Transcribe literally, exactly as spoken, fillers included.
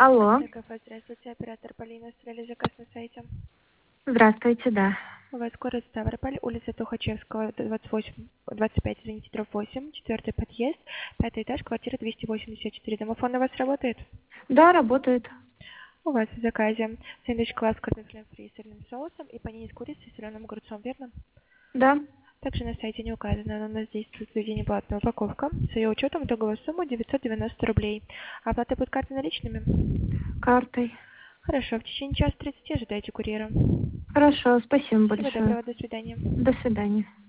Алло. ТКФ, здравствуйте, оператор Полина, оставили заказ на сайте. Здравствуйте, да. У вас город Ставрополь, улица Тухачевского, двадцать восемь, двадцать пять, извините, дробь восемь, четвертый подъезд, пятый этаж, квартира двести восемьдесят четыре. Домофон у вас работает? Да, работает. У вас в заказе сэндвич-класс с картофелем фри и сырным соусом и панини с курицей и соленым огурцом, верно? Да. Также на сайте не указано, но у нас действует заведение платная упаковка. С ее учетом итоговая сумма девятьсот девяносто рублей. Оплата будет картой наличными? Картой. Хорошо, в течение часа тридцати ожидайте курьера. Хорошо, спасибо Всего большое. доброго, до свидания. До свидания.